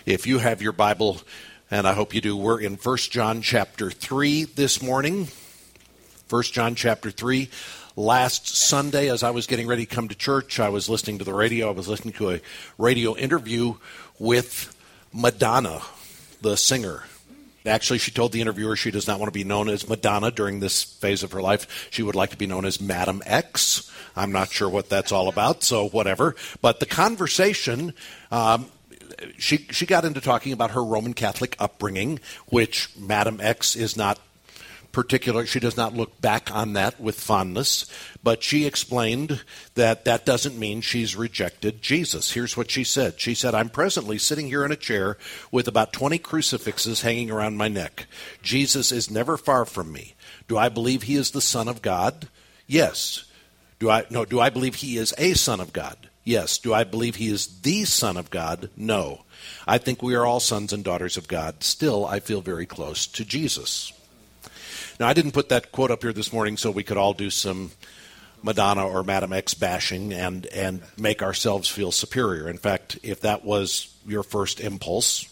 If you have your Bible, and I hope you do, we're in 1 John chapter 3 this morning. 1 John chapter 3. Last Sunday, as I was getting ready to come to church, I was listening to the radio. I was listening to a radio interview with Madonna, the singer. Actually, she told the interviewer she does not want to be known as Madonna during this phase of her life. She would like to be known as Madam X. I'm not sure what that's all about, so whatever. But the conversation, she got into talking about her Roman Catholic upbringing, which Madam X is not particular. She does not look back on that with fondness, but she explained that that doesn't mean she's rejected Jesus. Here's what she said. She said, "I'm presently sitting here in a chair with about 20 crucifixes hanging around my neck. Jesus is never far from me. Do I believe he is the Son of God? Yes. Do I believe he is a Son of God? Yes. Do I believe he is the Son of God? No. I think we are all sons and daughters of God. Still, I feel very close to Jesus." Now, I didn't put that quote up here this morning so we could all do some Madonna or Madam X bashing and make ourselves feel superior. In fact, if that was your first impulse,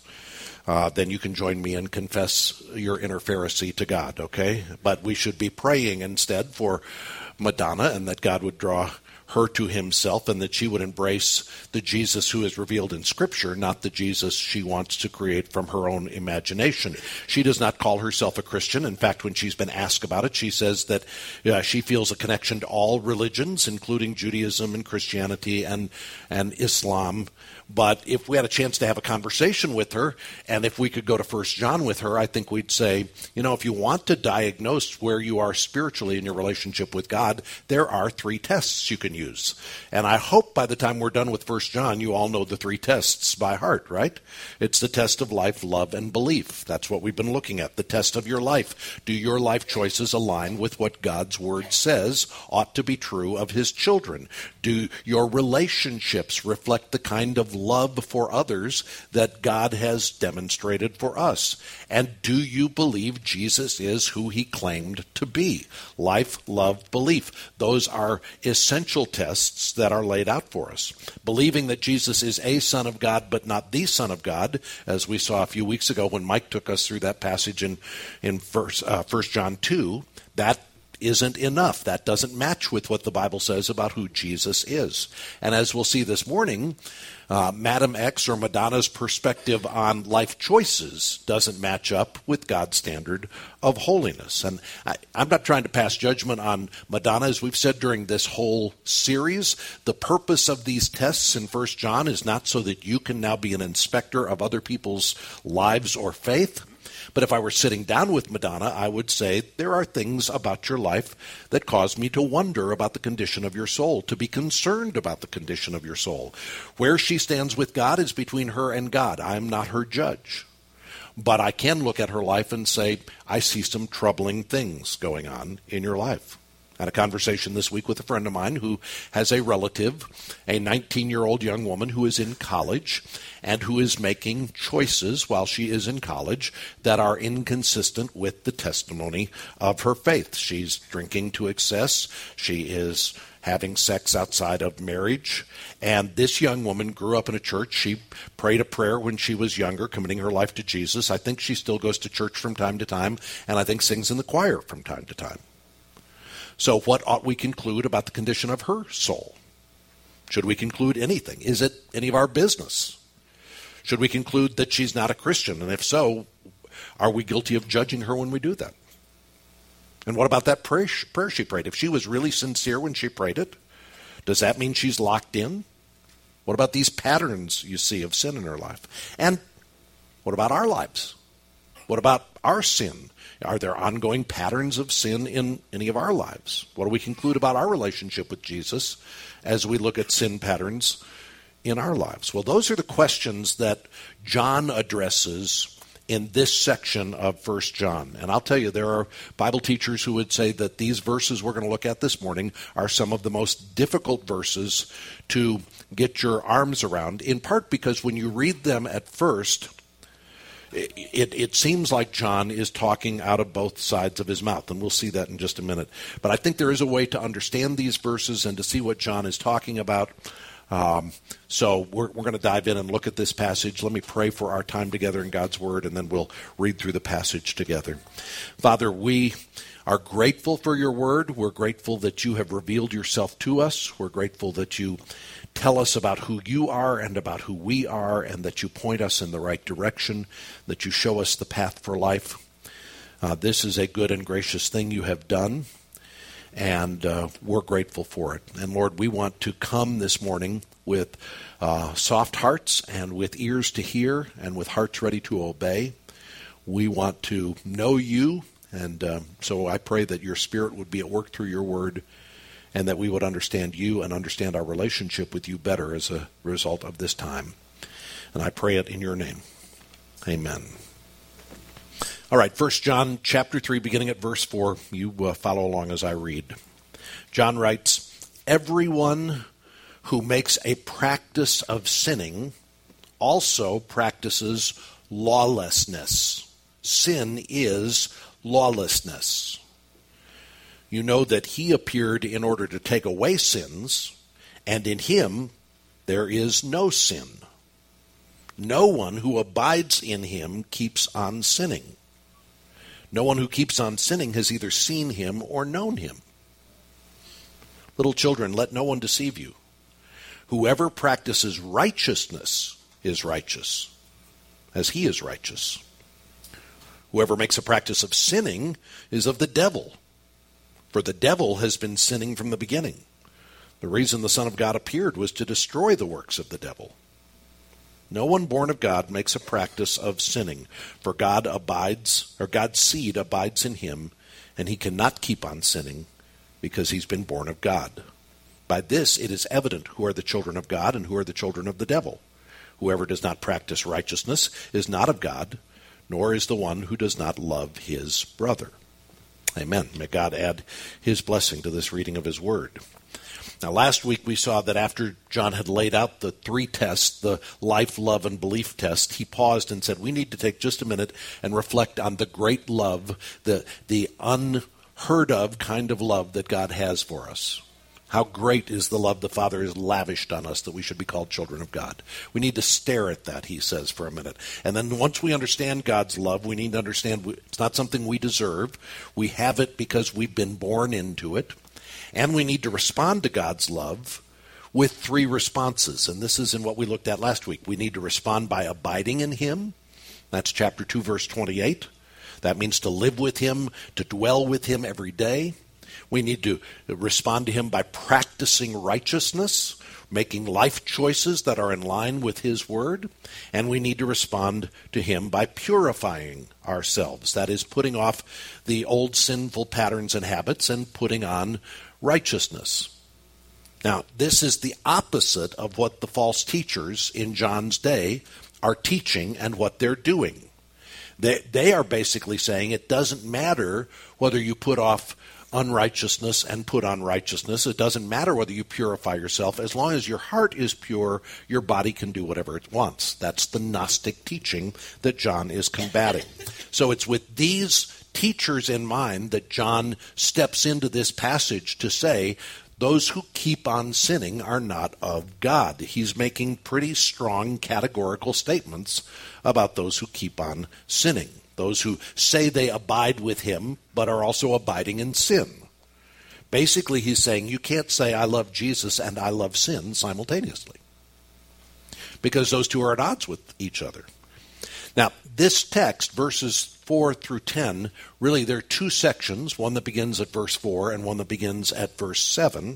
then you can join me and confess your inner Pharisee to God, okay? But we should be praying instead for Madonna and that God would draw her to himself and that she would embrace the Jesus who is revealed in Scripture, not the Jesus she wants to create from her own imagination. She does not call herself a Christian. In fact, when she's been asked about it, she says that she feels a connection to all religions, including Judaism and Christianity and Islam. But if we had a chance to have a conversation with her, and if we could go to 1 John with her, I think we'd say, if you want to diagnose where you are spiritually in your relationship with God, there are 3 tests you can use. And I hope by the time we're done with 1 John, you all know the 3 tests by heart, right? It's the test of life, love, and belief. That's what we've been looking at, the test of your life. Do your life choices align with what God's Word says ought to be true of His children? Do your relationships reflect the kind of love for others that God has demonstrated for us? And do you believe Jesus is who he claimed to be? Life, love, belief. Those are essential tests that are laid out for us. Believing that Jesus is a Son of God but not the Son of God, as we saw a few weeks ago when Mike took us through that passage in 1 John 2, that isn't enough. That doesn't match with what the Bible says about who Jesus is. And as we'll see this morning, Madam X or Madonna's perspective on life choices doesn't match up with God's standard of holiness. And I'm not trying to pass judgment on Madonna. As we've said during this whole series, the purpose of these tests in 1 John is not so that you can now be an inspector of other people's lives or faith. But if I were sitting down with Madonna, I would say, there are things about your life that cause me to wonder about the condition of your soul, to be concerned about the condition of your soul. Where she stands with God is between her and God. I am not her judge. But I can look at her life and say, I see some troubling things going on in your life. I had a conversation this week with a friend of mine who has a relative, a 19-year-old young woman who is in college and who is making choices while she is in college that are inconsistent with the testimony of her faith. She's drinking to excess. She is having sex outside of marriage. And this young woman grew up in a church. She prayed a prayer when she was younger, committing her life to Jesus. I think she still goes to church from time to time, and I think sings in the choir from time to time. So what ought we conclude about the condition of her soul? Should we conclude anything? Is it any of our business? Should we conclude that she's not a Christian? And if so, are we guilty of judging her when we do that? And what about that prayer she prayed? If she was really sincere when she prayed it, does that mean she's locked in? What about these patterns you see of sin in her life? And what about our lives? What about our sin? Are there ongoing patterns of sin in any of our lives? What do we conclude about our relationship with Jesus as we look at sin patterns in our lives? Well, those are the questions that John addresses in this section of 1 John. And I'll tell you, there are Bible teachers who would say that these verses we're going to look at this morning are some of the most difficult verses to get your arms around, in part because when you read them at first, it seems like John is talking out of both sides of his mouth, and we'll see that in just a minute. But I think there is a way to understand these verses and to see what John is talking about So we're going to dive in and look at this passage. Let me pray for our time together in God's Word, and then we'll read through the passage together. Father, we are grateful for your Word. We're grateful that you have revealed yourself to us. We're grateful that you tell us about who you are and about who we are, and that you point us in the right direction, that you show us the path for life. This is a good and gracious thing you have done, and we're grateful for it. And Lord, we want to come this morning with soft hearts and with ears to hear and with hearts ready to obey. We want to know you, and so I pray that your Spirit would be at work through your word, and that we would understand you and understand our relationship with you better as a result of this time. And I pray it in your name. Amen. All right, 1 John chapter 3, beginning at verse 4. You follow along as I read. John writes, "Everyone who makes a practice of sinning also practices lawlessness. Sin is lawlessness. You know that he appeared in order to take away sins, and in him there is no sin. No one who abides in him keeps on sinning. No one who keeps on sinning has either seen him or known him. Little children, let no one deceive you. Whoever practices righteousness is righteous, as he is righteous. Whoever makes a practice of sinning is of the devil. For the devil has been sinning from the beginning. The reason the Son of God appeared was to destroy the works of the devil. No one born of God makes a practice of sinning, for God's seed abides in him, and he cannot keep on sinning because he's been born of God. By this it is evident who are the children of God and who are the children of the devil. Whoever does not practice righteousness is not of God, nor is the one who does not love his brother." Amen. May God add his blessing to this reading of his word. Now, last week we saw that after John had laid out the three tests, the life, love, and belief test, he paused and said, we need to take just a minute and reflect on the great love, the unheard of kind of love that God has for us. How great is the love the Father has lavished on us that we should be called children of God. We need to stare at that, he says, for a minute. And then once we understand God's love, we need to understand it's not something we deserve. We have it because we've been born into it. And we need to respond to God's love with three responses. And this is in what we looked at last week. We need to respond by abiding in him. That's chapter 2, verse 28. That means to live with him, to dwell with him every day. We need to respond to him by practicing righteousness, making life choices that are in line with his word. And we need to respond to him by purifying ourselves. That is, putting off the old sinful patterns and habits and putting on righteousness. Now, this is the opposite of what the false teachers in John's day are teaching and what they're doing. They are basically saying it doesn't matter whether you put off unrighteousness and put on righteousness. It doesn't matter whether you purify yourself. As long as your heart is pure, your body can do whatever it wants. That's the Gnostic teaching that John is combating. So it's with these teachers in mind that John steps into this passage to say, those who keep on sinning are not of God. He's making pretty strong categorical statements about those who keep on sinning. Those who say they abide with him, but are also abiding in sin. Basically, he's saying you can't say I love Jesus and I love sin simultaneously, because those two are at odds with each other. Now, this text, verses 4 through 10, really there are two sections, one that begins at verse 4 and one that begins at verse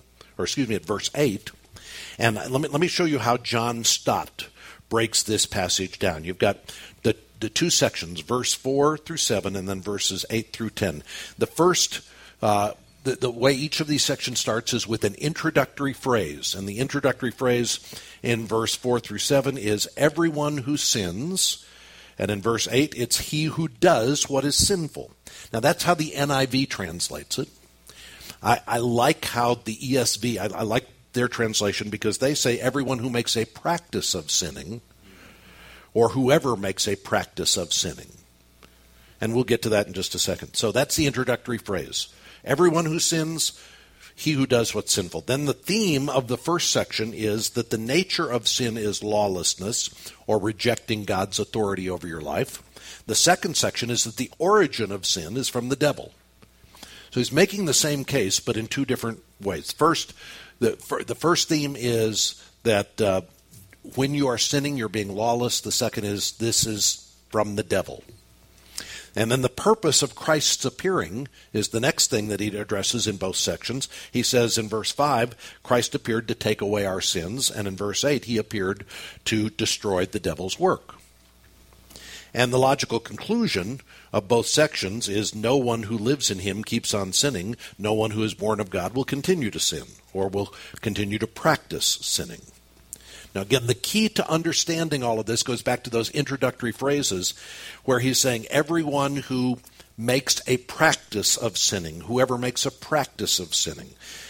8. And let me show you how John Stott breaks this passage down. You've got the two sections, verse 4 through 7, and then verses 8 through 10. The first, the way each of these sections starts is with an introductory phrase. And the introductory phrase in verse 4 through 7 is, everyone who sins. And in verse 8, it's he who does what is sinful. Now, that's how the NIV translates it. I like how the ESV, I like their translation, because they say everyone who makes a practice of sinning, or whoever makes a practice of sinning. And we'll get to that in just a second. So that's the introductory phrase. Everyone who sins, he who does what's sinful. Then the theme of the first section is that the nature of sin is lawlessness, or rejecting God's authority over your life. The second section is that the origin of sin is from the devil. So he's making the same case, but in two different ways. First, the first theme is that when you are sinning, you're being lawless. The second is this is from the devil. And then the purpose of Christ's appearing is the next thing that he addresses in both sections. He says in verse 5, Christ appeared to take away our sins, and in verse 8, he appeared to destroy the devil's work. And the logical conclusion of both sections is no one who lives in him keeps on sinning. No one who is born of God will continue to sin or will continue to practice sinning. Now, again, the key to understanding all of this goes back to those introductory phrases where he's saying everyone who makes a practice of sinning, whoever makes a practice of sinning.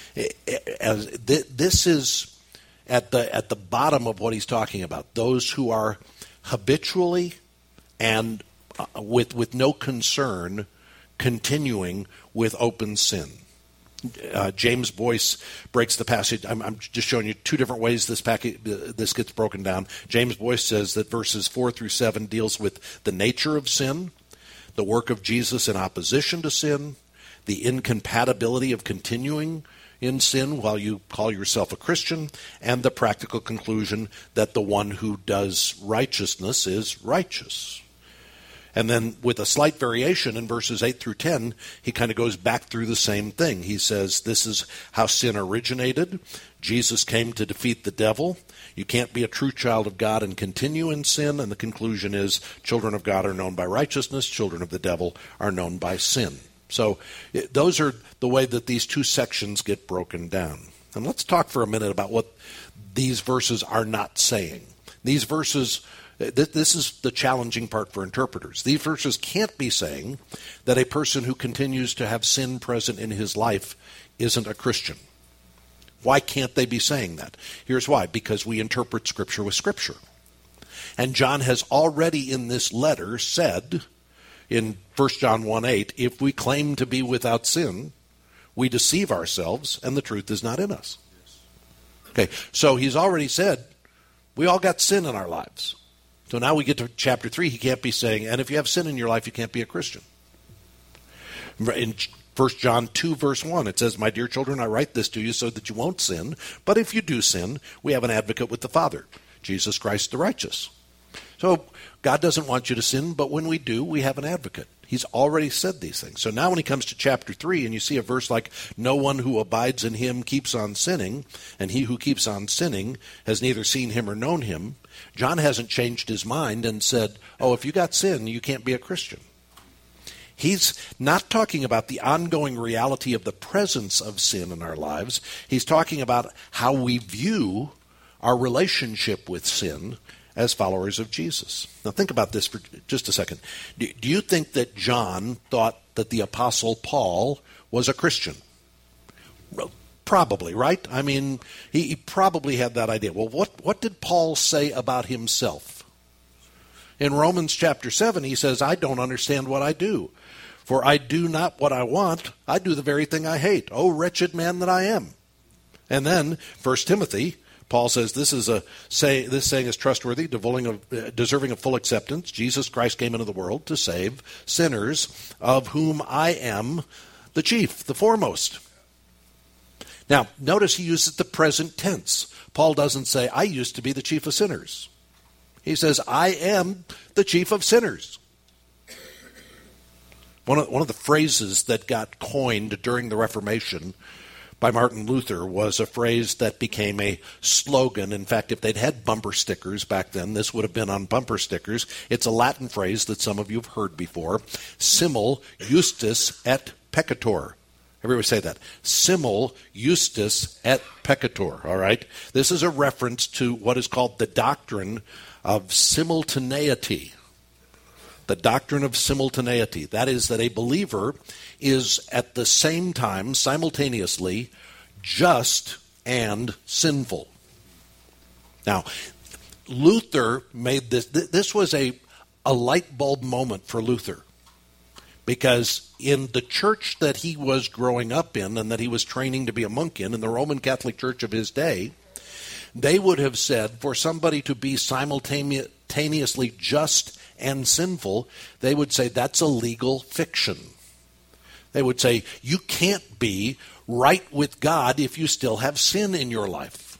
This is at the bottom of what he's talking about. Those who are habitually and with no concern continuing with open sin. James Boyce breaks the passage. I'm just showing you two different ways this gets broken down. James Boyce says that verses 4 through 7 deals with the nature of sin, the work of Jesus in opposition to sin, the incompatibility of continuing in sin while you call yourself a Christian, and the practical conclusion that the one who does righteousness is righteous. And then with a slight variation in verses 8 through 10, he kind of goes back through the same thing. He says this is how sin originated. Jesus came to defeat the devil. You can't be a true child of God and continue in sin. And the conclusion is children of God are known by righteousness. Children of the devil are known by sin. So those are the way that these two sections get broken down. And let's talk for a minute about what these verses are not saying. These verses... This is the challenging part for interpreters. These verses can't be saying that a person who continues to have sin present in his life isn't a Christian. Why can't they be saying that? Here's why. Because we interpret Scripture with Scripture. And John has already in this letter said in 1 John 1:8, if we claim to be without sin, we deceive ourselves and the truth is not in us. Okay, so he's already said we all got sin in our lives. So now we get to chapter 3, he can't be saying, and if you have sin in your life, you can't be a Christian. In 1 John 2, verse 1, it says, my dear children, I write this to you so that you won't sin. But if you do sin, we have an advocate with the Father, Jesus Christ the righteous. So God doesn't want you to sin, but when we do, we have an advocate. He's already said these things. So now when he comes to chapter 3 and you see a verse like, no one who abides in him keeps on sinning, and he who keeps on sinning has neither seen him or known him, John hasn't changed his mind and said, oh, if you got sin, you can't be a Christian. He's not talking about the ongoing reality of the presence of sin in our lives. He's talking about how we view our relationship with sin as followers of Jesus. Now think about this for just a second. Do you think that John thought that the Apostle Paul was a Christian? Probably, right? I mean, he probably had that idea. Well, what did Paul say about himself? In Romans chapter 7, he says, I don't understand what I do. For I do not what I want, I do the very thing I hate. Oh, wretched man that I am. And then, 1 Timothy, Paul says this saying is trustworthy, deserving of full acceptance. Jesus Christ came into the world to save sinners, of whom I am the chief, the foremost. Now, notice he uses the present tense. Paul doesn't say, I used to be the chief of sinners. He says, I am the chief of sinners. One of the phrases that got coined during the Reformation by Martin Luther was a phrase that became a slogan. In fact, if they'd had bumper stickers back then, this would have been on bumper stickers. It's a Latin phrase that some of you have heard before. Simul justus et peccator. Everybody say that. Simul justus et peccator. All right? This is a reference to what is called the doctrine of simultaneity. The doctrine of simultaneity. That is that a believer is at the same time, simultaneously, just and sinful. Now, Luther made this. This was a light bulb moment for Luther. Because in the church that he was growing up in and that he was training to be a monk in the Roman Catholic Church of his day, they would have said for somebody to be simultaneously just and sinful, they would say that's a legal fiction. They would say you can't be right with God if you still have sin in your life.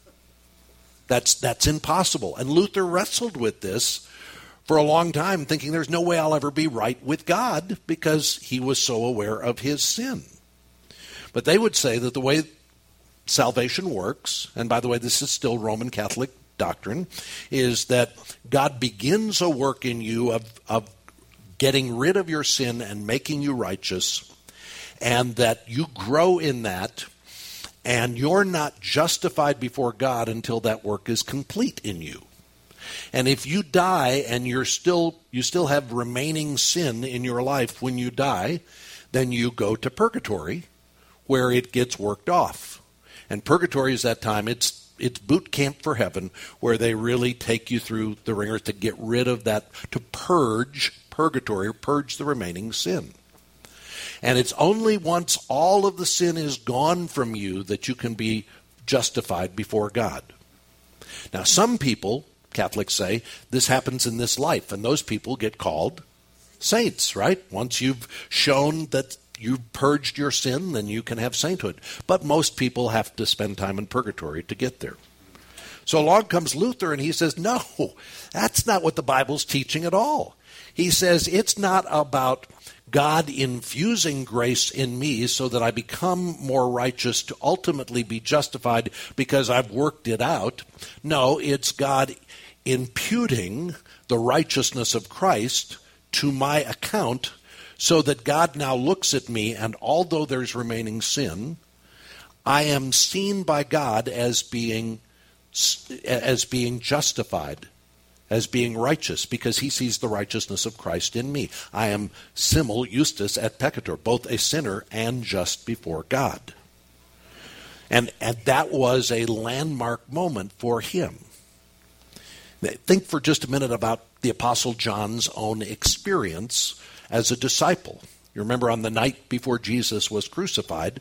That's impossible. And Luther wrestled with this for a long time, thinking there's no way I'll ever be right with God, because he was so aware of his sin. But they would say that the way salvation works, and by the way, this is still Roman Catholic doctrine, is that God begins a work in you of getting rid of your sin and making you righteous, and that you grow in that, and you're not justified before God until that work is complete in you. And if you die and you still have remaining sin in your life when you die, then you go to purgatory, where it gets worked off. And purgatory is that time, it's boot camp for heaven, where they really take you through the ringer to get rid of that, to purge purgatory, purge the remaining sin. And it's only once all of the sin is gone from you that you can be justified before God. Now, some people, Catholics say, this happens in this life, and those people get called saints, right? Once you've shown that you've purged your sin, then you can have sainthood. But most people have to spend time in purgatory to get there. So along comes Luther, and he says, no, that's not what the Bible's teaching at all. He says it's not about God infusing grace in me so that I become more righteous to ultimately be justified because I've worked it out. No, it's God imputing the righteousness of Christ to my account so that God now looks at me, and although there's remaining sin, I am seen by God as being justified, as being righteous, because he sees the righteousness of Christ in me. I am simul justus et peccator, both a sinner and just before God. And that was a landmark moment for him. Think for just a minute about the Apostle John's own experience as a disciple. You remember on the night before Jesus was crucified,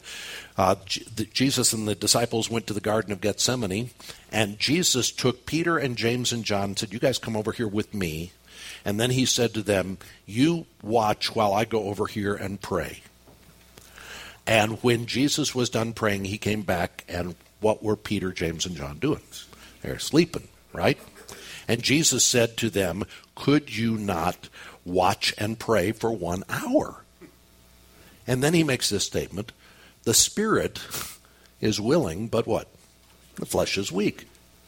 Jesus and the disciples went to the Garden of Gethsemane, and Jesus took Peter and James and John and said, you guys come over here with me. And then he said to them, you watch while I go over here and pray. And when Jesus was done praying, he came back, and what were Peter, James, and John doing? They're sleeping, right? And Jesus said to them, could you not watch and pray for 1 hour? And then he makes this statement, the spirit is willing, but what? The flesh is weak.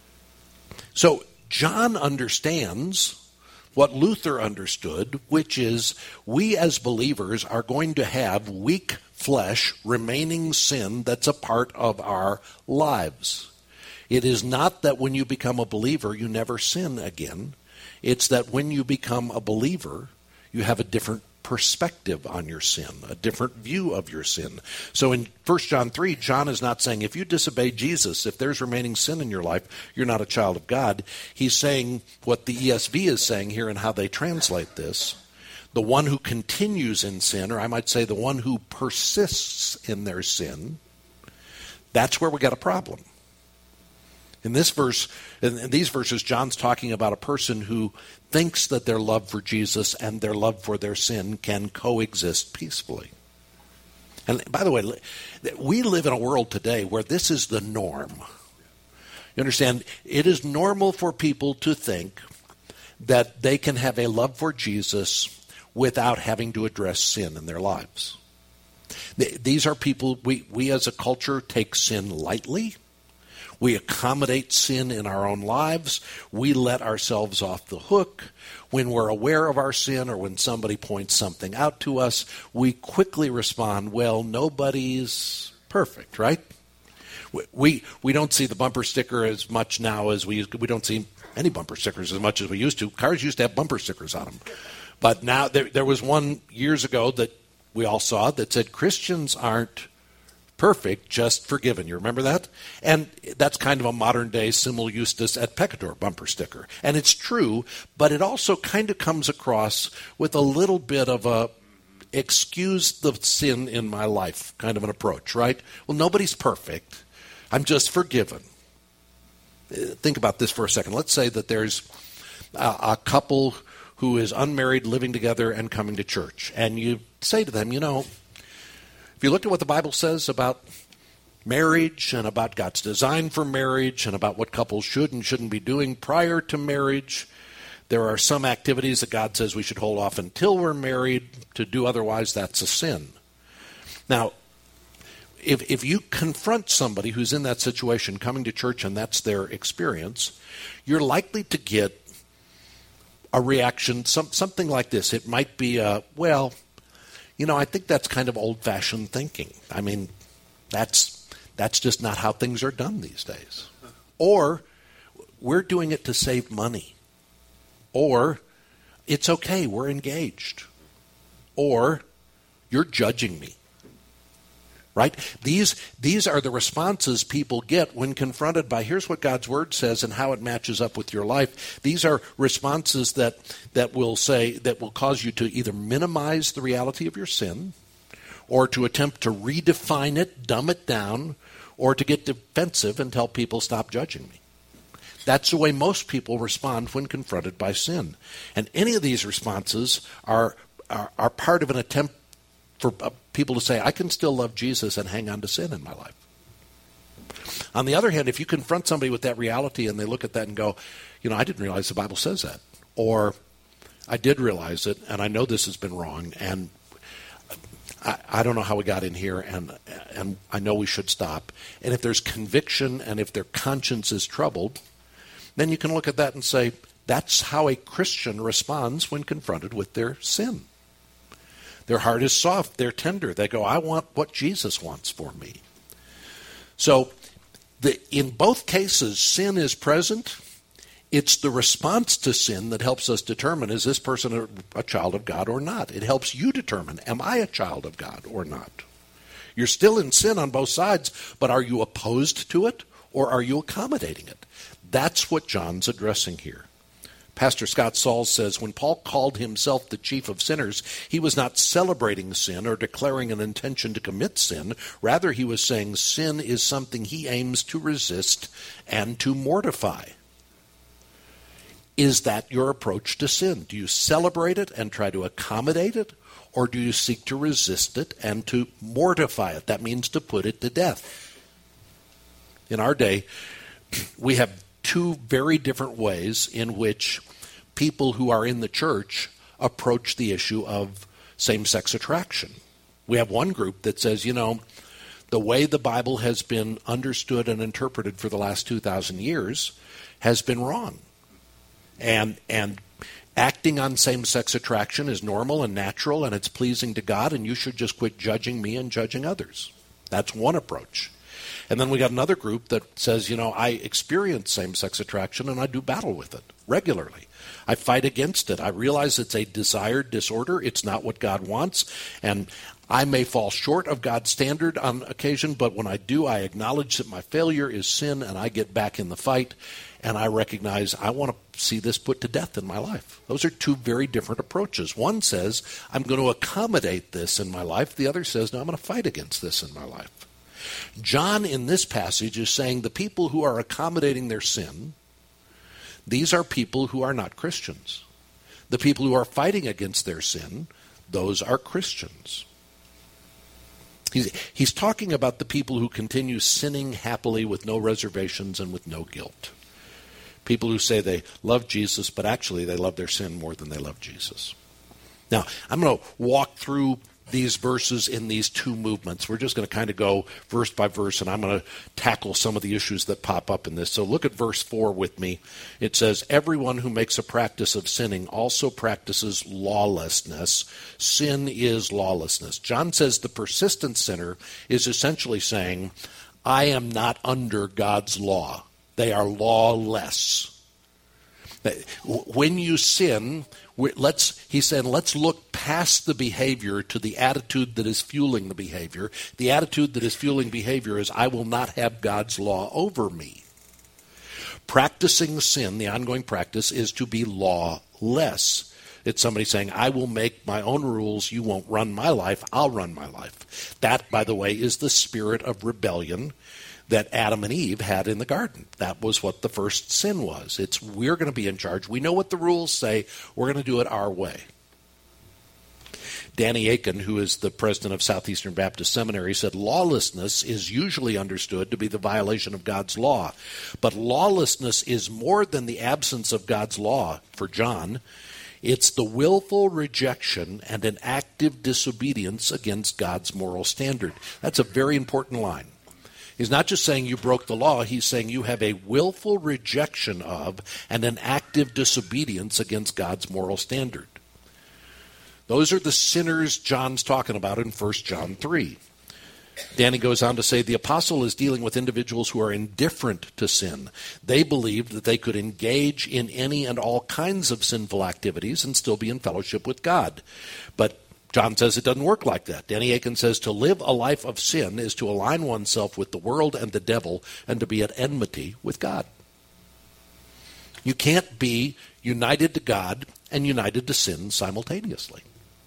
So John understands what Luther understood, which is we as believers are going to have weak flesh, remaining sin that's a part of our lives. It is not that when you become a believer, you never sin again. It's that when you become a believer, you have a different perspective on your sin, a different view of your sin. So in 1 John 3, John is not saying if you disobey Jesus, if there's remaining sin in your life, you're not a child of God. He's saying what the ESV is saying here and how they translate this. The one who continues in sin, or I might say the one who persists in their sin, that's where we got a problem. In this verse, in these verses, John's talking about a person who thinks that their love for Jesus and their love for their sin can coexist peacefully. And by the way, we live in a world today where this is the norm. You understand? It is normal for people to think that they can have a love for Jesus without having to address sin in their lives. These are people, we as a culture take sin lightly. We accommodate sin in our own lives. We let ourselves off the hook. When we're aware of our sin or when somebody points something out to us, we quickly respond, well, nobody's perfect, right? We don't see the bumper sticker as much now as we don't see any bumper stickers as much as we used to. Cars used to have bumper stickers on them. But now there was one years ago that we all saw that said Christians aren't perfect, just forgiven. You remember that? And that's kind of a modern-day simul justus et peccator bumper sticker. And it's true, but it also kind of comes across with a little bit of a excuse the sin in my life kind of an approach, right? Well, nobody's perfect. I'm just forgiven. Think about this for a second. Let's say that there's a couple who is unmarried, living together, and coming to church. And you say to them, if you look at what the Bible says about marriage and about God's design for marriage and about what couples should and shouldn't be doing prior to marriage, there are some activities that God says we should hold off until we're married. To do otherwise, that's a sin. Now, if you confront somebody who's in that situation coming to church and that's their experience, you're likely to get a reaction, something like this. It might be, I think that's kind of old-fashioned thinking. I mean, that's just not how things are done these days. Or, we're doing it to save money. Or, it's okay, we're engaged. Or, you're judging me. Right? These are the responses people get when confronted by, here's what God's Word says and how it matches up with your life. These are responses that will cause you to either minimize the reality of your sin, or to attempt to redefine it, dumb it down, or to get defensive and tell people, stop judging me. That's the way most people respond when confronted by sin. And any of these responses are part of an attempt for people to say, I can still love Jesus and hang on to sin in my life. On the other hand, if you confront somebody with that reality and they look at that and go, I didn't realize the Bible says that. Or, I did realize it, and I know this has been wrong, and I don't know how we got in here, and I know we should stop. And if there's conviction and if their conscience is troubled, then you can look at that and say, that's how a Christian responds when confronted with their sin. Their heart is soft. They're tender. They go, I want what Jesus wants for me. So in both cases, sin is present. It's the response to sin that helps us determine, is this person a child of God or not? It helps you determine, am I a child of God or not? You're still in sin on both sides, but are you opposed to it or are you accommodating it? That's what John's addressing here. Pastor Scott Sauls says, when Paul called himself the chief of sinners, he was not celebrating sin or declaring an intention to commit sin. Rather, he was saying sin is something he aims to resist and to mortify. Is that your approach to sin? Do you celebrate it and try to accommodate it? Or do you seek to resist it and to mortify it? That means to put it to death. In our day, we have two very different ways in which people who are in the church approach the issue of same-sex attraction. We have one group that says, the way the Bible has been understood and interpreted for the last 2,000 years has been wrong. And acting on same-sex attraction is normal and natural and it's pleasing to God, and you should just quit judging me and judging others. That's one approach. And then we got another group that says, I experience same-sex attraction and I do battle with it regularly. I fight against it. I realize it's a desired disorder. It's not what God wants. And I may fall short of God's standard on occasion, but when I do, I acknowledge that my failure is sin and I get back in the fight. And I recognize I want to see this put to death in my life. Those are two very different approaches. One says, I'm going to accommodate this in my life. The other says, no, I'm going to fight against this in my life. John, in this passage, is saying the people who are accommodating their sin, these are people who are not Christians. The people who are fighting against their sin, those are Christians. He's talking about the people who continue sinning happily with no reservations and with no guilt. People who say they love Jesus, but actually they love their sin more than they love Jesus. Now, I'm going to walk through these verses in these two movements. We're just going to kind of go verse by verse, and I'm going to tackle some of the issues that pop up in this. So look at verse 4 with me. It says, everyone who makes a practice of sinning also practices lawlessness. Sin is lawlessness. John says the persistent sinner is essentially saying, I am not under God's law. They are lawless. When you sin, he's saying, let's look past the behavior to the attitude that is fueling the behavior. The attitude that is fueling behavior is, I will not have God's law over me. Practicing sin, the ongoing practice, is to be lawless. It's somebody saying, I will make my own rules. You won't run my life. I'll run my life. That, by the way, is the spirit of rebellion that Adam and Eve had in the garden. That was what the first sin was. It's we're going to be in charge. We know what the rules say. We're going to do it our way. Danny Akin, who is the president of Southeastern Baptist Seminary, said lawlessness is usually understood to be the violation of God's law. But lawlessness is more than the absence of God's law for John. It's the willful rejection and an active disobedience against God's moral standard. That's a very important line. He's not just saying you broke the law. He's saying you have a willful rejection of and an active disobedience against God's moral standard. Those are the sinners John's talking about in 1 John 3. Danny goes on to say the apostle is dealing with individuals who are indifferent to sin. They believed that they could engage in any and all kinds of sinful activities and still be in fellowship with God. But John says it doesn't work like that. Danny Akin says to live a life of sin is to align oneself with the world and the devil and to be at enmity with God. You can't be united to God and united to sin simultaneously.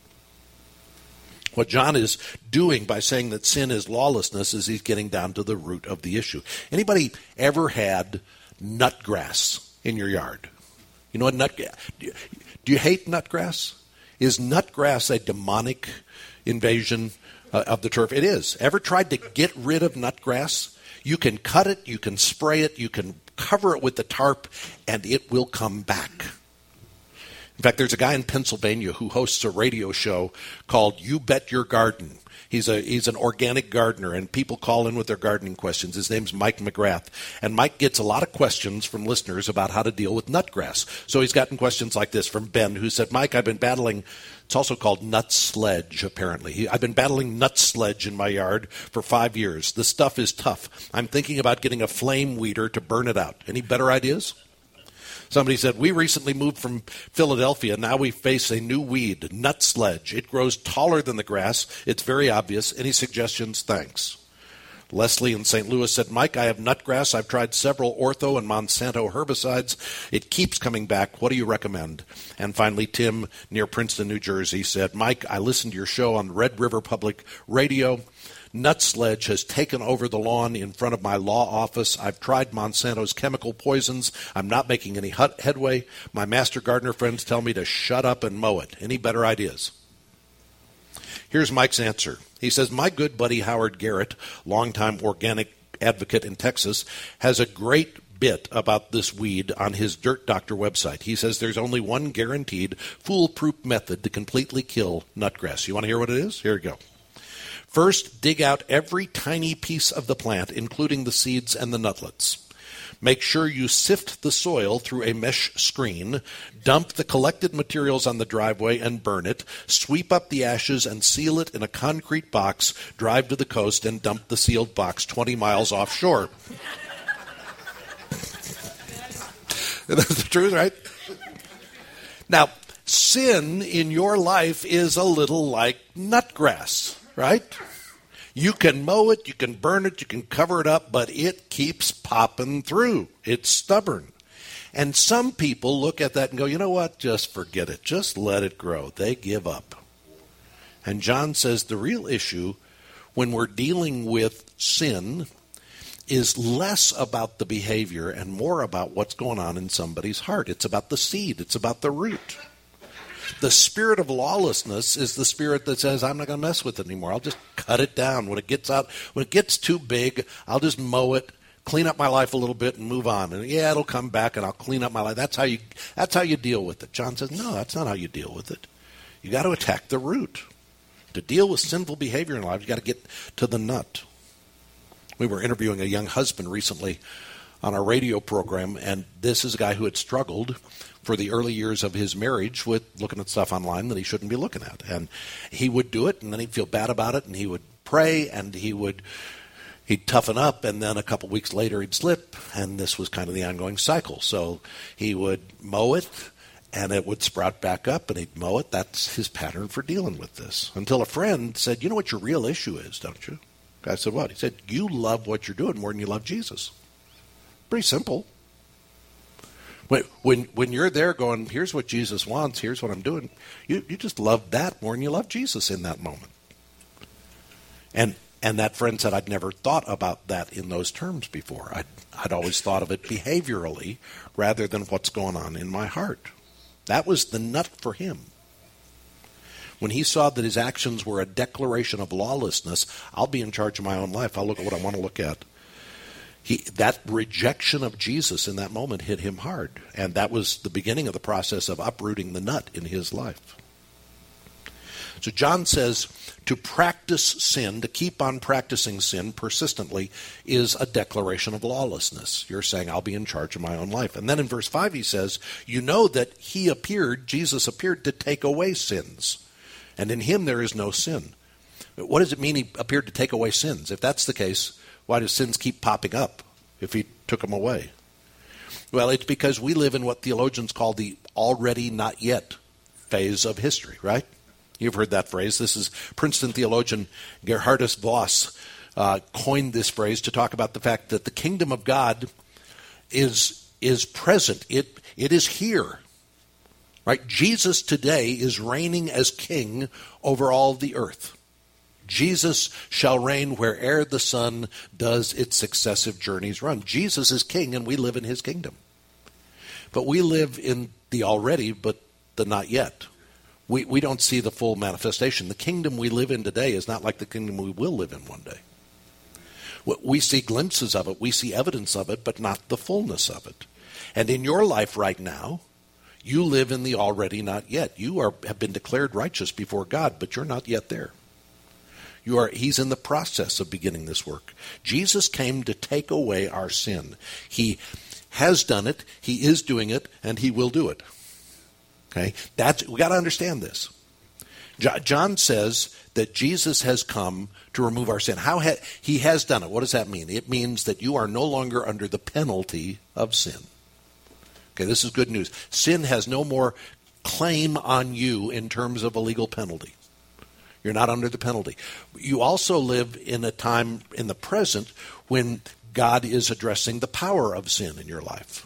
What John is doing by saying that sin is lawlessness is he's getting down to the root of the issue. Anybody ever had nutgrass in your yard? You know what nutgrass? Do you hate nutgrass? Is nutgrass a demonic invasion of the turf? It is. Ever tried to get rid of nutgrass? You can cut it, you can spray it, you can cover it with the tarp, and it will come back. In fact, there's a guy in Pennsylvania who hosts a radio show called You Bet Your Garden. He's an organic gardener, and people call in with their gardening questions. His name's Mike McGrath. And Mike gets a lot of questions from listeners about how to deal with nutgrass. So he's gotten questions like this from Ben, who said, Mike, I've been battling, it's also called nut sledge, apparently. I've been battling nut sledge in my yard for 5 years. The stuff is tough. I'm thinking about getting a flame weeder to burn it out. Any better ideas? Somebody said, we recently moved from Philadelphia. Now we face a new weed, nut sledge. It grows taller than the grass. It's very obvious. Any suggestions? Thanks. Leslie in St. Louis said, Mike, I have nutgrass. I've tried several Ortho and Monsanto herbicides. It keeps coming back. What do you recommend? And finally, Tim near Princeton, New Jersey said, Mike, I listened to your show on Red River Public Radio. Nut sledge has taken over the lawn in front of my law office. I've tried Monsanto's chemical poisons. I'm not making any headway. My master gardener friends tell me to shut up and mow it. Any better ideas? Here's Mike's answer. He says, my good buddy Howard Garrett, longtime organic advocate in Texas, has a great bit about this weed on his Dirt Doctor website. He says there's only one guaranteed foolproof method to completely kill nutgrass. You want to hear what it is? Here we go. First, dig out every tiny piece of the plant, including the seeds and the nutlets. Make sure you sift the soil through a mesh screen. Dump the collected materials on the driveway and burn it. Sweep up the ashes and seal it in a concrete box. Drive to the coast and dump the sealed box 20 miles offshore. That's the truth, right? Now, sin in your life is a little like nutgrass. Right? You can mow it, you can burn it, you can cover it up, but it keeps popping through. It's stubborn. And some people look at that and go, you know what? Just forget it. Just let it grow. They give up. And John says the real issue when we're dealing with sin is less about the behavior and more about what's going on in somebody's heart. It's about the seed. It's about the root. The spirit of lawlessness is the spirit that says, I'm not going to mess with it anymore. I'll just cut it down. When it gets too big, I'll just mow it, clean up my life a little bit, and move on. And yeah, it'll come back, and I'll clean up my life. That's how you deal with it. John says, no, that's not how you deal with it. You got to attack the root. To deal with sinful behavior in life, you got to get to the nut. We were interviewing a young husband recently on our radio program, and this is a guy who had struggled for the early years of his marriage with looking at stuff online that he shouldn't be looking at. And he would do it, and then he'd feel bad about it, and he would pray, and he'd toughen up, and then a couple weeks later he'd slip, and this was kind of the ongoing cycle. So he would mow it, and it would sprout back up, and he'd mow it. That's his pattern for dealing with this. Until a friend said, you know what your real issue is, don't you? The guy said, what? He said, you love what you're doing more than you love Jesus. Pretty simple. When you're there going, here's what Jesus wants, here's what I'm doing, you just love that more than you love Jesus in that moment. And that friend said, I'd never thought about that in those terms before. I'd always thought of it behaviorally rather than what's going on in my heart. That was the nut for him. When he saw that his actions were a declaration of lawlessness, I'll be in charge of my own life. I'll look at what I want to look at. That rejection of Jesus in that moment hit him hard. And that was the beginning of the process of uprooting the nut in his life. So John says to practice sin, to keep on practicing sin persistently, is a declaration of lawlessness. You're saying, I'll be in charge of my own life. And then in verse 5 he says, you know that Jesus appeared to take away sins. And in him there is no sin. What does it mean he appeared to take away sins? If that's the case, why do sins keep popping up if he took them away? Well, it's because we live in what theologians call the already not yet phase of history, right? You've heard that phrase. This is Princeton theologian Gerhardus Voss coined this phrase to talk about the fact that the kingdom of God is present. It is here. Right? Jesus today is reigning as king over all the earth. Jesus shall reign where'er the sun does its successive journeys run. Jesus is king and we live in his kingdom. But we live in the already but the not yet. We don't see the full manifestation. The kingdom we live in today is not like the kingdom we will live in one day. We see glimpses of it, we see evidence of it, but not the fullness of it. And in your life right now, you live in the already not yet. You have been declared righteous before God, but you're not yet there. He's in the process of beginning this work. Jesus came to take away our sin. He has done it, he is doing it, and he will do it. Okay? We got to understand this. John says that Jesus has come to remove our sin. He has done it. What does that mean? It means that you are no longer under the penalty of sin. Okay, this is good news. Sin has no more claim on you in terms of a legal penalty. You're not under the penalty. You also live in a time in the present when God is addressing the power of sin in your life.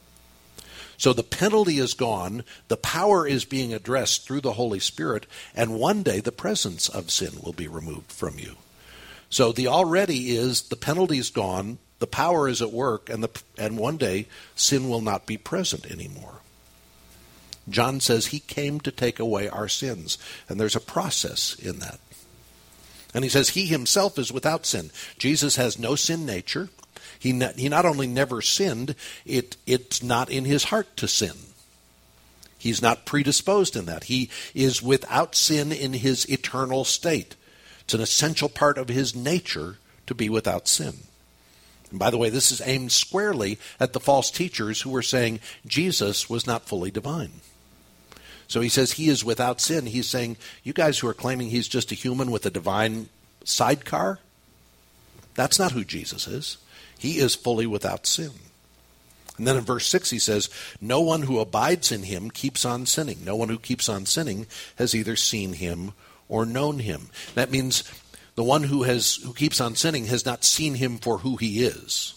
So the penalty is gone, the power is being addressed through the Holy Spirit, and one day the presence of sin will be removed from you. So the already is, the penalty is gone, the power is at work, and one day sin will not be present anymore. John says he came to take away our sins, and there's a process in that. And he says he himself is without sin. Jesus has no sin nature. He not only never sinned, it's not in his heart to sin. He's not predisposed in that. He is without sin in his eternal state. It's an essential part of his nature to be without sin. And by the way, this is aimed squarely at the false teachers who were saying Jesus was not fully divine. So he says he is without sin. He's saying, you guys who are claiming he's just a human with a divine sidecar, that's not who Jesus is. He is fully without sin. And then in verse 6 he says, no one who abides in him keeps on sinning. No one who keeps on sinning has either seen him or known him. That means the one who keeps on sinning has not seen him for who he is.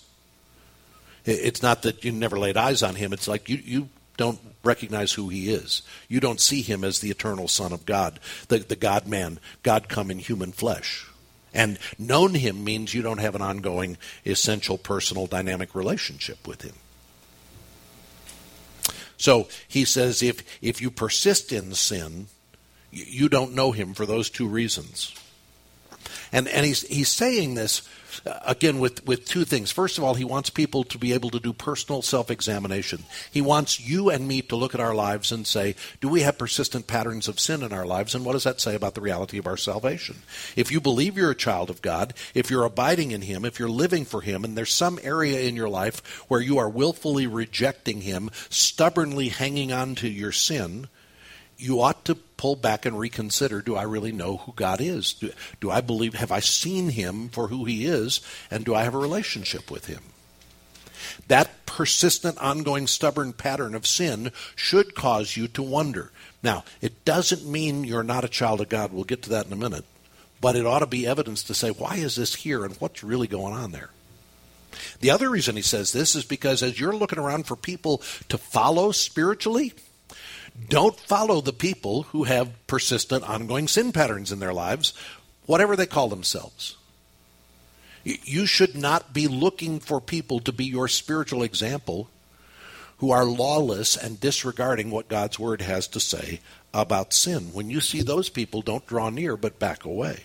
It's not that you never laid eyes on him. It's like you don't recognize who he is. You don't see him as the eternal Son of God, the God-man, God come in human flesh. And known him means you don't have an ongoing, essential, personal, dynamic relationship with him. So he says if you persist in sin, you don't know him for those two reasons. And he's saying this, again, with two things. First of all, he wants people to be able to do personal self-examination. He wants you and me to look at our lives and say, do we have persistent patterns of sin in our lives? And what does that say about the reality of our salvation? If you believe you're a child of God, if you're abiding in him, if you're living for him, and there's some area in your life where you are willfully rejecting him, stubbornly hanging on to your sin, you ought to pull back and reconsider, do I really know who God is? Do I believe, have I seen him for who he is, and do I have a relationship with him? That persistent, ongoing, stubborn pattern of sin should cause you to wonder. Now, it doesn't mean you're not a child of God. We'll get to that in a minute. But it ought to be evidence to say, why is this here, and what's really going on there? The other reason he says this is because as you're looking around for people to follow spiritually, don't follow the people who have persistent, ongoing sin patterns in their lives, whatever they call themselves. You should not be looking for people to be your spiritual example who are lawless and disregarding what God's word has to say about sin. When you see those people, don't draw near, but back away.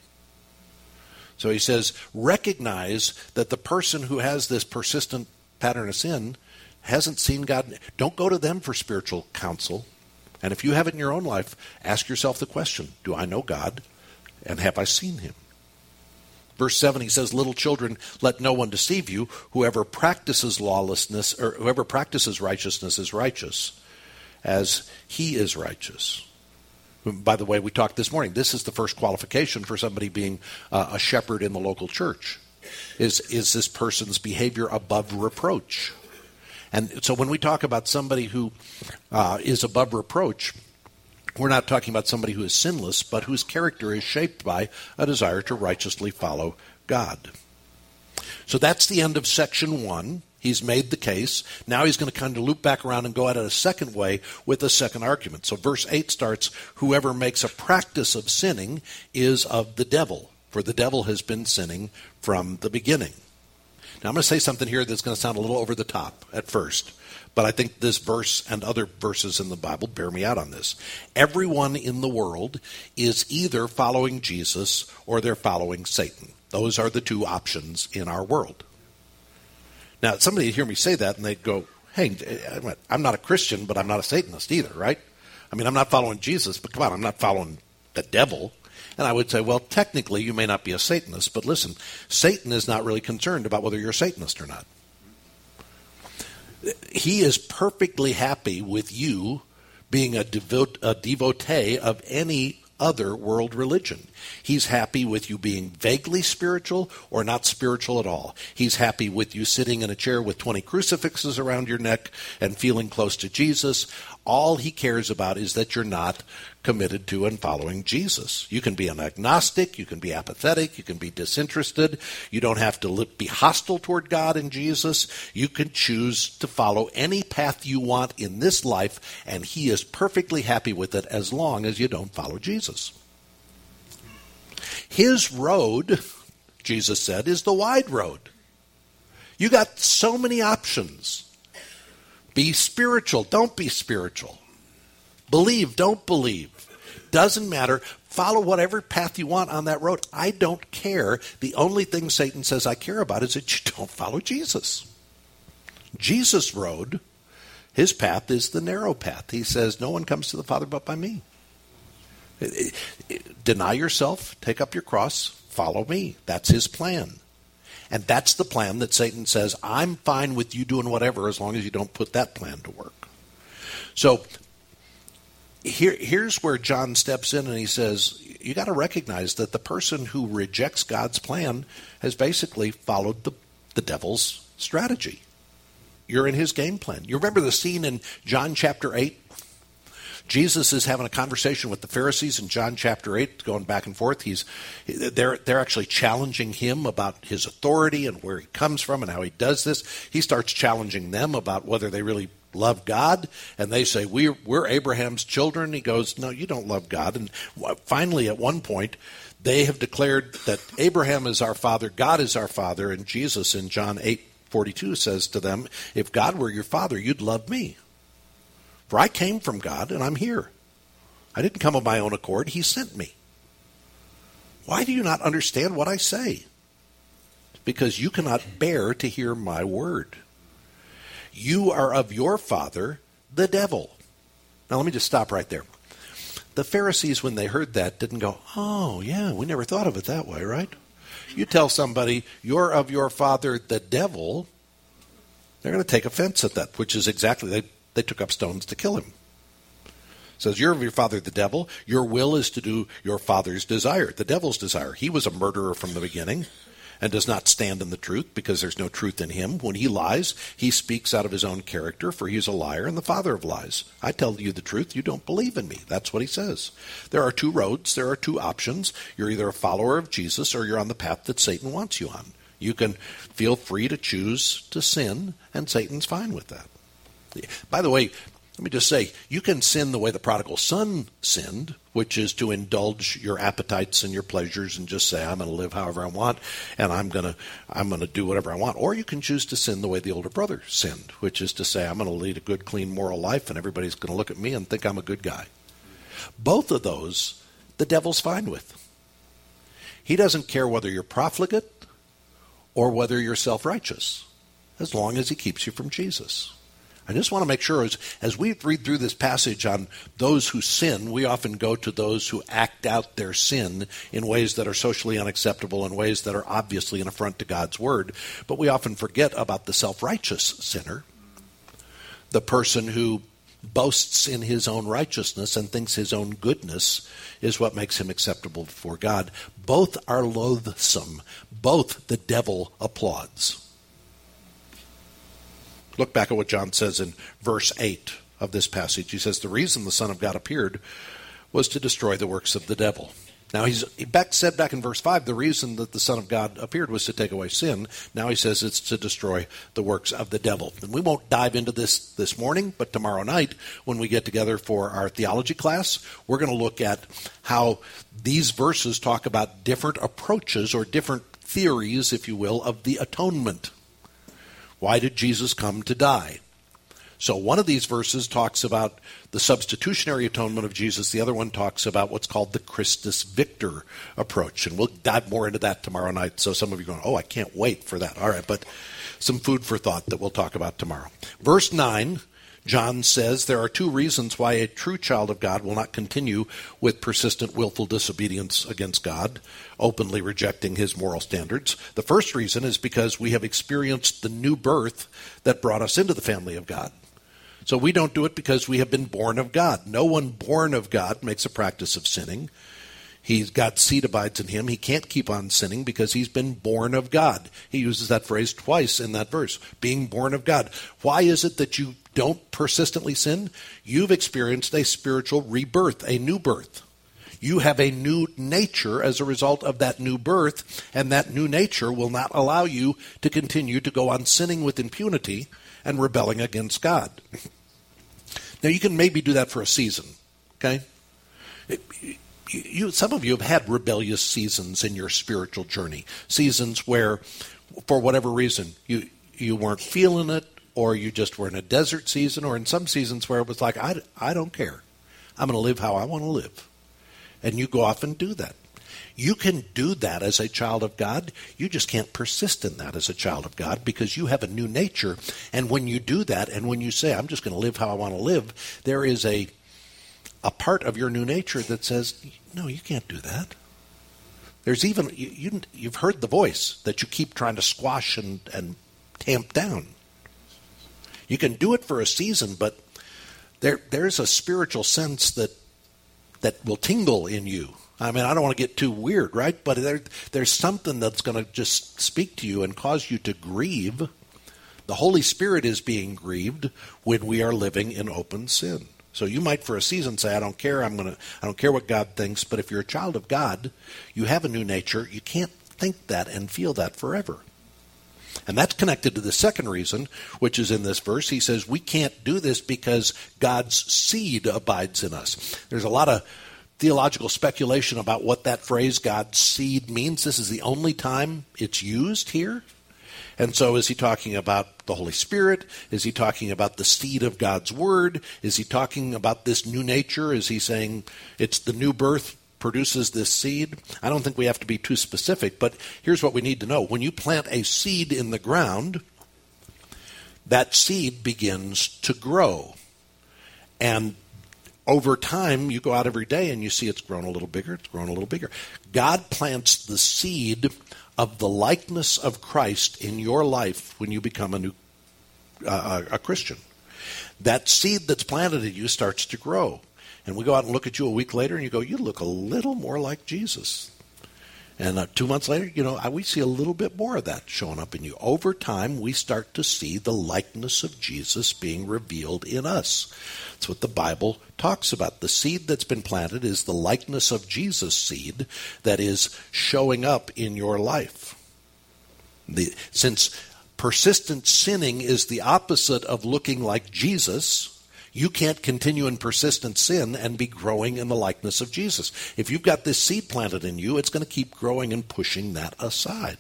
So he says, recognize that the person who has this persistent pattern of sin hasn't seen God. Don't go to them for spiritual counsel. And if you have it in your own life, ask yourself the question, do I know God, and have I seen him? Verse 7, he says, little children, let no one deceive you. Whoever practices lawlessness, or whoever practices righteousness is righteous, as he is righteous. By the way, we talked this morning, this is the first qualification for somebody being a shepherd in the local church. Is this person's behavior above reproach? And so when we talk about somebody who is above reproach, we're not talking about somebody who is sinless, but whose character is shaped by a desire to righteously follow God. So that's the end of section 1. He's made the case. Now he's going to kind of loop back around and go at it a second way with a second argument. So verse 8 starts, whoever makes a practice of sinning is of the devil, for the devil has been sinning from the beginning. Now I'm going to say something here that's going to sound a little over the top at first, but I think this verse and other verses in the Bible bear me out on this. Everyone in the world is either following Jesus or they're following Satan. Those are the two options in our world. Now, somebody would hear me say that and they'd go, hey, I'm not a Christian, but I'm not a Satanist either, right? I mean, I'm not following Jesus, but come on, I'm not following the devil. And I would say, well, technically you may not be a Satanist, but listen, Satan is not really concerned about whether you're a Satanist or not. He is perfectly happy with you being a devotee of any other world religion. He's happy with you being vaguely spiritual or not spiritual at all. He's happy with you sitting in a chair with 20 crucifixes around your neck and feeling close to Jesus. All he cares about is that you're not committed to and following Jesus. You can be an agnostic, you can be apathetic, you can be disinterested. You don't have to be hostile toward God and Jesus. You can choose to follow any path you want in this life, and he is perfectly happy with it as long as you don't follow Jesus. His road, Jesus said, is the wide road. You got so many options. Be spiritual, don't be spiritual. Believe, don't believe. Doesn't matter. Follow whatever path you want on that road. I don't care. The only thing Satan says I care about is that you don't follow Jesus. Jesus' road, his path is the narrow path. He says, no one comes to the Father but by me. Deny yourself, take up your cross, follow me. That's his plan. And that's the plan that Satan says, I'm fine with you doing whatever as long as you don't put that plan to work. So here's where John steps in and he says, you got to recognize that the person who rejects God's plan has basically followed the devil's strategy. You're in his game plan. You remember the scene in John chapter 8? Jesus is having a conversation with the Pharisees in John chapter 8, going back and forth. They're actually challenging him about his authority and where he comes from and how he does this. He starts challenging them about whether they really love God, and they say, we're Abraham's children. He goes, no, you don't love God. And finally, at one point, they have declared that Abraham is our father, God is our father, and Jesus in John 8:42 says to them, if God were your father, you'd love me. For I came from God, and I'm here. I didn't come of my own accord. He sent me. Why do you not understand what I say? Because you cannot bear to hear my word. You are of your father, the devil. Now let me just stop right there. The Pharisees, when they heard that, didn't go, oh, yeah, we never thought of it that way, right? You tell somebody, you're of your father, the devil, they're going to take offense at that, which is exactly, they took up stones to kill him. It says, you're of your father, the devil. Your will is to do your father's desire, the devil's desire. He was a murderer from the beginning and does not stand in the truth because there's no truth in him. When he lies, he speaks out of his own character, for he is a liar and the father of lies. I tell you the truth, you don't believe in me. That's what he says. There are two roads. There are two options. You're either a follower of Jesus or you're on the path that Satan wants you on. You can feel free to choose to sin, and Satan's fine with that. By the way, let me just say, you can sin the way the prodigal son sinned, which is to indulge your appetites and your pleasures and just say, I'm going to live however I want, and I'm going to do whatever I want. Or you can choose to sin the way the older brother sinned, which is to say, I'm going to lead a good, clean, moral life, and everybody's going to look at me and think I'm a good guy. Both of those, the devil's fine with. He doesn't care whether you're profligate or whether you're self-righteous, as long as he keeps you from Jesus. I just want to make sure, as we read through this passage on those who sin, we often go to those who act out their sin in ways that are socially unacceptable, in ways that are obviously an affront to God's word. But we often forget about the self-righteous sinner, the person who boasts in his own righteousness and thinks his own goodness is what makes him acceptable before God. Both are loathsome. Both the devil applauds. Look back at what John says in verse 8 of this passage. He says, the reason the Son of God appeared was to destroy the works of the devil. Now, he said back in verse 5, the reason that the Son of God appeared was to take away sin. Now he says it's to destroy the works of the devil. And we won't dive into this morning, but tomorrow night when we get together for our theology class, we're going to look at how these verses talk about different approaches or different theories, if you will, of the atonement. Why did Jesus come to die? So one of these verses talks about the substitutionary atonement of Jesus. The other one talks about what's called the Christus Victor approach. And we'll dive more into that tomorrow night. So some of you are going, I can't wait for that. All right, but some food for thought that we'll talk about tomorrow. Verse 9, John says there are two reasons why a true child of God will not continue with persistent willful disobedience against God, openly rejecting his moral standards. The first reason is because we have experienced the new birth that brought us into the family of God. So we don't do it because we have been born of God. No one born of God makes a practice of sinning. God's seed abides in him. He can't keep on sinning because he's been born of God. He uses that phrase twice in that verse, being born of God. Why is it that you don't persistently sin? You've experienced a spiritual rebirth, a new birth. You have a new nature as a result of that new birth, and that new nature will not allow you to continue to go on sinning with impunity and rebelling against God. Now, you can maybe do that for a season, okay? Some of you have had rebellious seasons in your spiritual journey, seasons where, for whatever reason, you weren't feeling it, or you just were in a desert season, or in some seasons where it was like, I don't care. I'm going to live how I want to live. And you go off and do that. You can do that as a child of God. You just can't persist in that as a child of God because you have a new nature. And when you do that, and when you say, I'm just going to live how I want to live, there is a part of your new nature that says, no, you can't do that. There's even, you've heard the voice that you keep trying to squash and tamp down. You can do it for a season, but there's a spiritual sense that will tingle in you. I mean, I don't want to get too weird, right? But there's something that's going to just speak to you and cause you to grieve. The Holy Spirit is being grieved when we are living in open sin. So you might for a season say, I don't care. I don't care what God thinks. But if you're a child of God, you have a new nature. You can't think that and feel that forever. And that's connected to the second reason, which is in this verse. He says we can't do this because God's seed abides in us. There's a lot of theological speculation about what that phrase, God's seed, means. This is the only time it's used here. And so is he talking about the Holy Spirit? Is he talking about the seed of God's Word? Is he talking about this new nature? Is he saying it's the new birth produces this seed? I don't think we have to be too specific, but here's what we need to know. When you plant a seed in the ground, that seed begins to grow. And over time, you go out every day and you see it's grown a little bigger, it's grown a little bigger. God plants the seed of the likeness of Christ in your life when you become a Christian. That seed that's planted in you starts to grow. And we go out and look at you a week later and you go, you look a little more like Jesus. And 2 months later, we see a little bit more of that showing up in you. Over time, we start to see the likeness of Jesus being revealed in us. That's what the Bible talks about. The seed that's been planted is the likeness of Jesus' seed that is showing up in your life. Since persistent sinning is the opposite of looking like Jesus, you can't continue in persistent sin and be growing in the likeness of Jesus. If you've got this seed planted in you, it's going to keep growing and pushing that aside.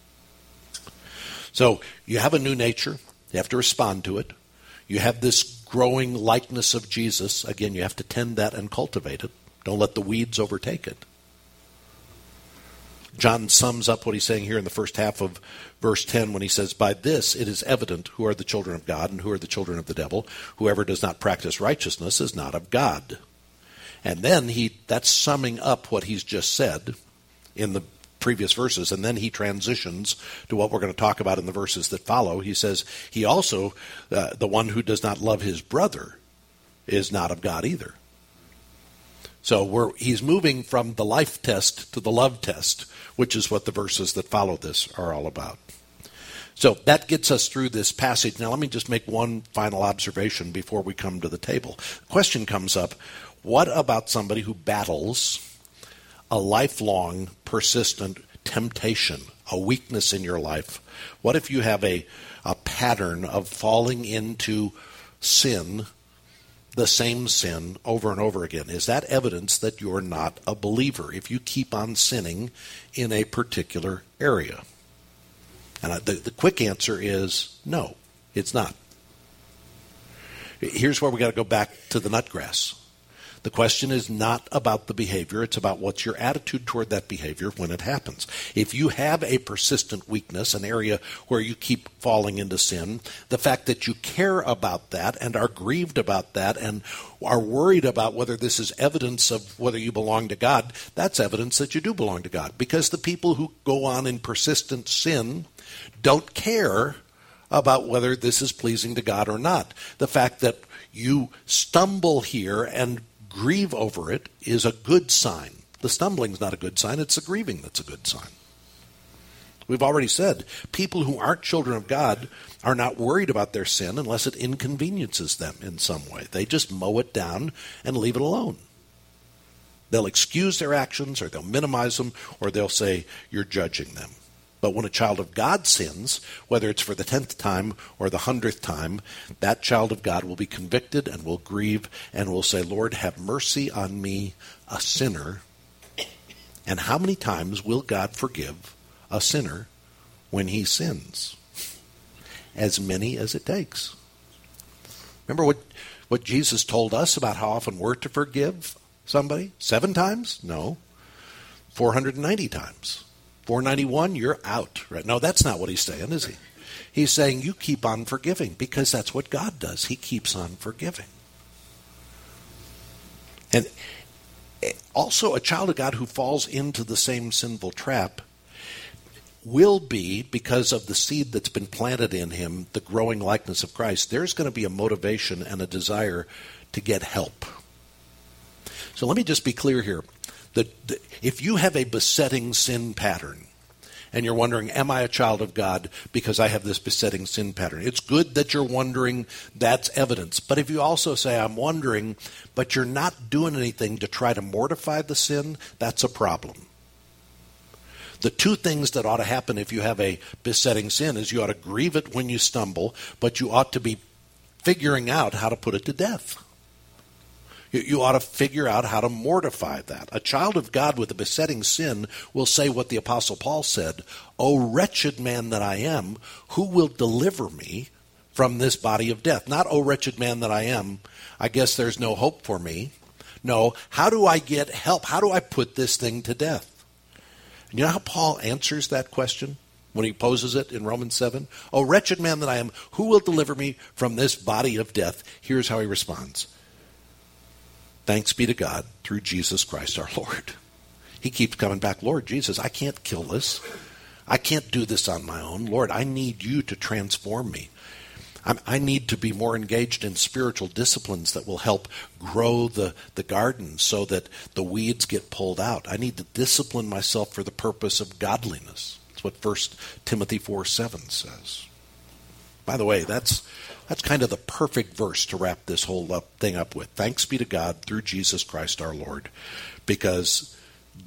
So you have a new nature. You have to respond to it. You have this growing likeness of Jesus. Again, you have to tend that and cultivate it. Don't let the weeds overtake it. John sums up what he's saying here in the first half of verse 10 when he says, "By this it is evident who are the children of God and who are the children of the devil. Whoever does not practice righteousness is not of God." And then that's summing up what he's just said in the previous verses, and then he transitions to what we're going to talk about in the verses that follow. He says, he also, the one who does not love his brother is not of God either. So he's moving from the life test to the love test, which is what the verses that follow this are all about. So that gets us through this passage. Now let me just make one final observation before we come to the table. The question comes up, what about somebody who battles a lifelong, persistent temptation, a weakness in your life? What if you have a pattern of falling into sin, the same sin, over and over again? Is that evidence that you're not a believer if you keep on sinning in a particular area? And the quick answer is no, it's not. Here's where we got to go back to the nutgrass. The question is not about the behavior. It's about what's your attitude toward that behavior when it happens. If you have a persistent weakness, an area where you keep falling into sin, the fact that you care about that and are grieved about that and are worried about whether this is evidence of whether you belong to God, that's evidence that you do belong to God. Because the people who go on in persistent sin don't care about whether this is pleasing to God or not. The fact that you stumble here and grieve over it is a good sign. The stumbling is not a good sign. It's the grieving that's a good sign. We've already said people who aren't children of God are not worried about their sin unless it inconveniences them in some way. They just mow it down and leave it alone. They'll excuse their actions, or they'll minimize them, or they'll say, you're judging them. But when a child of God sins, whether it's for the 10th time or the 100th time, that child of God will be convicted and will grieve and will say, Lord, have mercy on me, a sinner. And how many times will God forgive a sinner when he sins? As many as it takes. Remember what Jesus told us about how often we're to forgive somebody? 7 times? No. 490 times. 491, you're out. Right? No, that's not what he's saying, is he? He's saying you keep on forgiving because that's what God does. He keeps on forgiving. And also a child of God who falls into the same sinful trap will be, because of the seed that's been planted in him, the growing likeness of Christ, there's going to be a motivation and a desire to get help. So let me just be clear here. If you have a besetting sin pattern, and you're wondering, am I a child of God because I have this besetting sin pattern? It's good that you're wondering. That's evidence. But if you also say, I'm wondering, but you're not doing anything to try to mortify the sin, that's a problem. The 2 things that ought to happen if you have a besetting sin is you ought to grieve it when you stumble, but you ought to be figuring out how to put it to death. You ought to figure out how to mortify that. A child of God with a besetting sin will say what the Apostle Paul said, O wretched man that I am, who will deliver me from this body of death? Not, O wretched man that I am, I guess there's no hope for me. No, how do I get help? How do I put this thing to death? And you know how Paul answers that question when he poses it in Romans 7? O wretched man that I am, who will deliver me from this body of death? Here's how he responds. Thanks be to God through Jesus Christ our Lord. He keeps coming back, Lord Jesus, I can't kill this. I can't do this on my own. Lord, I need you to transform me. I need to be more engaged in spiritual disciplines that will help grow the garden so that the weeds get pulled out. I need to discipline myself for the purpose of godliness. That's what 1 Timothy 4:7 says. By the way, that's kind of the perfect verse to wrap this whole thing up with. Thanks be to God through Jesus Christ our Lord. Because that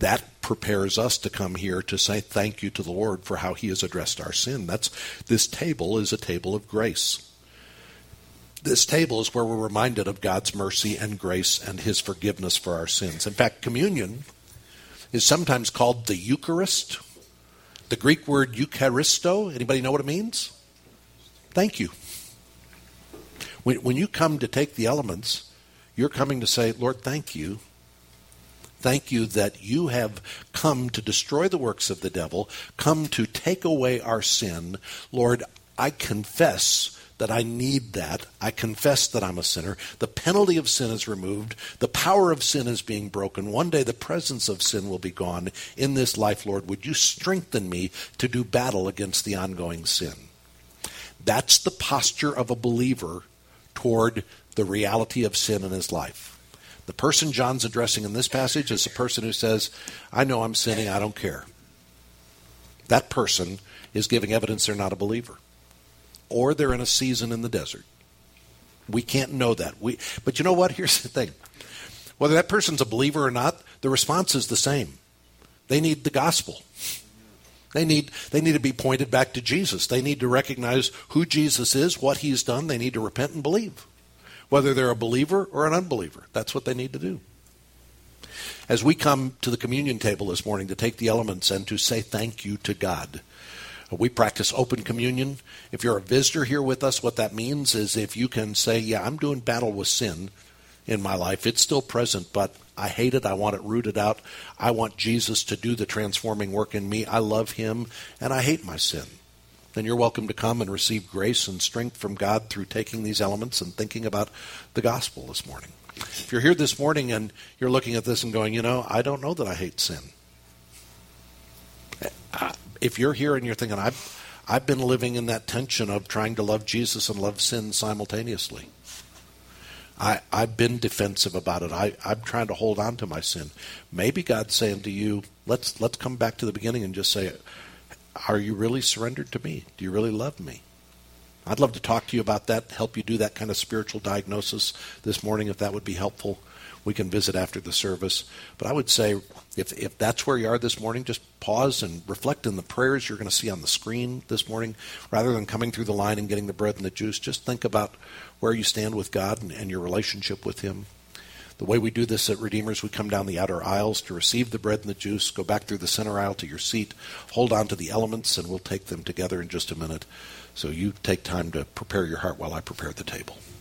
prepares us to come here to say thank you to the Lord for how he has addressed our sin. This table is a table of grace. This table is where we're reminded of God's mercy and grace and his forgiveness for our sins. In fact, communion is sometimes called the Eucharist. The Greek word Eucharisto, anybody know what it means? Thank you. When you come to take the elements, you're coming to say, Lord, thank you. Thank you that you have come to destroy the works of the devil, come to take away our sin. Lord, I confess that I need that. I confess that I'm a sinner. The penalty of sin is removed. The power of sin is being broken. One day the presence of sin will be gone in this life, Lord. Would you strengthen me to do battle against the ongoing sin? That's the posture of a believer toward the reality of sin in his life. The person John's addressing in this passage is a person who says, I know I'm sinning, I don't care. That person is giving evidence they're not a believer. Or they're in a season in the desert. We can't know that. But you know what? Here's the thing. Whether that person's a believer or not, the response is the same. They need the gospel. They need to be pointed back to Jesus. They need to recognize who Jesus is, what he's done. They need to repent and believe. Whether they're a believer or an unbeliever. That's what they need to do. As we come to the communion table this morning to take the elements and to say thank you to God, we practice open communion. If you're a visitor here with us, what that means is if you can say, yeah, I'm doing battle with sin in my life. It's still present, but I hate it. I want it rooted out. I want Jesus to do the transforming work in me. I love him, and I hate my sin. Then you're welcome to come and receive grace and strength from God through taking these elements and thinking about the gospel this morning. If you're here this morning and you're looking at this and going, I don't know that I hate sin. If you're here and you're thinking, I've been living in that tension of trying to love Jesus and love sin simultaneously. I've been defensive about it. I'm trying to hold on to my sin. Maybe God's saying to you, let's come back to the beginning and just say, are you really surrendered to me? Do you really love me? I'd love to talk to you about that, help you do that kind of spiritual diagnosis this morning if that would be helpful. We can visit after the service. But I would say if that's where you are this morning, just pause and reflect in the prayers you're going to see on the screen this morning. Rather than coming through the line and getting the bread and the juice, just think about where you stand with God and your relationship with him. The way we do this at Redeemers, we come down the outer aisles to receive the bread and the juice, go back through the center aisle to your seat, hold on to the elements, and we'll take them together in just a minute. So you take time to prepare your heart while I prepare the table.